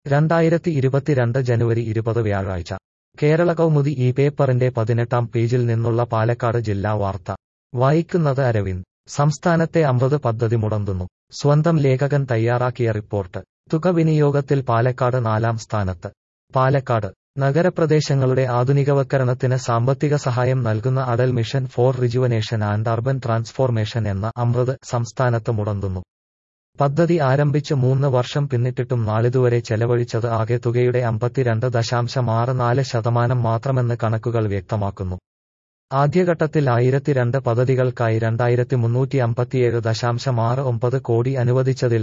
2022 ജനുവരി 20 വ്യാഴാഴ്ച കേരള കൗമുദി ഈ പേപ്പറിന്റെ 18-ാം പേജിൽ നിന്നുള്ള പാലക്കാട് ജില്ലാ വാർത്ത വായിക്കുന്നത് അരവിന്ദ്. സംസ്ഥാനത്തെ 50 പദ്ധതി മുടങ്ങുന്നു. സ്വന്തം ലേഖകൻ തയ്യാറാക്കിയ റിപ്പോർട്ട്. തുക വിനിയോഗത്തിൽ പാലക്കാട് 4-ാം സ്ഥാനത്ത്. പാലക്കാട് നഗരപ്രദേശങ്ങളുടെ ആധുനികവൽക്കരണത്തിന് സാമ്പത്തിക സഹായം നൽകുന്ന Atal mission for rejuvenation and urban transformation എന്ന അമൃത് സംസ്ഥാനത്ത് മുടങ്ങുന്നു. പദ്ധതി ആരംഭിച്ച് 3 വർഷം പിന്നിട്ടിട്ടും നാളിതുവരെ ചെലവഴിച്ചത് ആകെ തുകയുടെ 52.64% മാത്രമെന്ന് കണക്കുകൾ വ്യക്തമാക്കുന്നു. ആദ്യഘട്ടത്തിൽ 1002 പദ്ധതികൾക്കായി 2357.69 കോടി അനുവദിച്ചതിൽ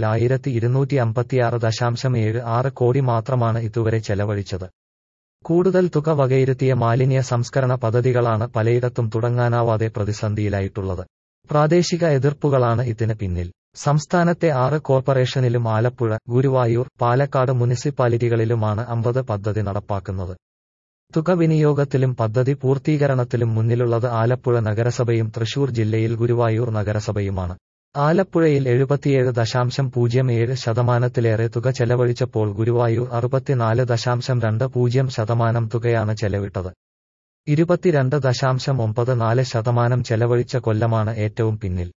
1256.76 കോടി മാത്രമാണ് ഇതുവരെ ചെലവഴിച്ചത്. കൂടുതൽ തുക വകയിരുത്തിയ മാലിന്യ സംസ്കരണ പദ്ധതികളാണ് പലയിടത്തും തുടങ്ങാനാവാതെ പ്രതിസന്ധിയിലായിട്ടുള്ളത്. പ്രാദേശിക എതിർപ്പുകളാണ് ഇതിന് പിന്നിൽ. സംസ്ഥാനത്തെ 6 കോർപ്പറേഷനിലും ആലപ്പുഴ, ഗുരുവായൂർ, പാലക്കാട് മുനിസിപ്പാലിറ്റികളിലുമാണ് 50 പദ്ധതി നടപ്പാക്കുന്നത്. തുക വിനിയോഗത്തിലും പദ്ധതി പൂർത്തീകരണത്തിലും മുന്നിലുള്ളത് ആലപ്പുഴ നഗരസഭയും തൃശൂർ ജില്ലയിൽ ഗുരുവായൂർ നഗരസഭയുമാണ്. ആലപ്പുഴയിൽ 77.07% തുക ചെലവഴിച്ചപ്പോൾ ഗുരുവായൂർ 64.20% തുകയാണ് ചെലവിട്ടത്. 22.94% ചെലവഴിച്ച കൊല്ലമാണ് ഏറ്റവും പിന്നിൽ.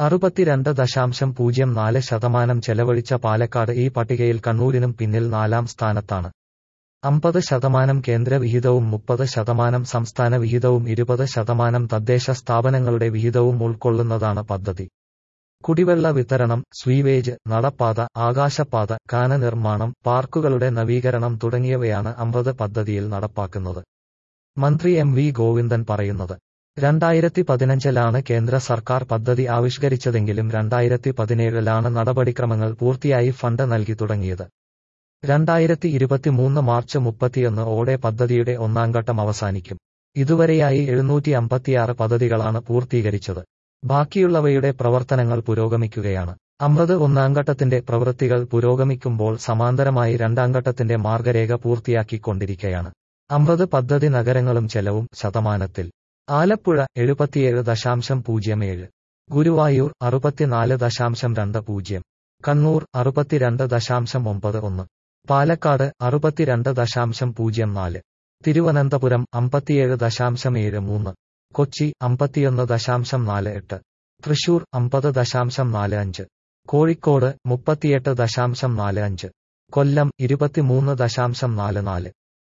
62.04% ചെലവഴിച്ച പാലക്കാട് ഈ പട്ടികയിൽ കണ്ണൂരിനും പിന്നിൽ 4-ാം സ്ഥാനത്താണ്. 50% കേന്ദ്ര വിഹിതവും 30% സംസ്ഥാന വിഹിതവും 20% തദ്ദേശ സ്ഥാപനങ്ങളുടെ വിഹിതവും ഉൾക്കൊള്ളുന്നതാണ് പദ്ധതി. കുടിവെള്ള വിതരണം, സ്വീവേജ്, നടപ്പാത, ആകാശപാത, കാന നിർമ്മാണം, പാർക്കുകളുടെ നവീകരണം തുടങ്ങിയവയാണ് 50 പദ്ധതിയിൽ നടപ്പാക്കുന്നത്. മന്ത്രി എം.വി. ഗോവിന്ദൻ പറയുന്നത്. 2015-ലാണ് കേന്ദ്ര സർക്കാർ പദ്ധതി ആവിഷ്കരിച്ചതെങ്കിലും 2017-ലാണ് നടപടിക്രമങ്ങൾ പൂർത്തിയായി ഫണ്ട് നൽകി തുടങ്ങിയത്. 2023 മാർച്ച് 31-ഓടെ പദ്ധതിയുടെ 1-ാം ഘട്ടം അവസാനിക്കും. ഇതുവരെയായി 756 പദ്ധതികളാണ് പൂർത്തീകരിച്ചത്. ബാക്കിയുള്ളവയുടെ പ്രവർത്തനങ്ങൾ പുരോഗമിക്കുകയാണ്. അമൃത് 1-ാം ഘട്ടത്തിന്റെ പ്രവൃത്തികൾ പുരോഗമിക്കുമ്പോൾ സമാന്തരമായി 2-ാം ഘട്ടത്തിന്റെ മാർഗരേഖ പൂർത്തിയാക്കിക്കൊണ്ടിരിക്കുകയാണ്. അമൃത് പദ്ധതി നഗരങ്ങളും ചെലവും ശതമാനത്തിൽ. ആലപ്പുഴ 77.07, ഗുരുവായൂർ 64.20, കണ്ണൂർ 62.91, പാലക്കാട് 62.04, തിരുവനന്തപുരം 57.73, കൊച്ചി 51.48, തൃശൂർ 50.45, കോഴിക്കോട് 38.45, കൊല്ലം 23.44.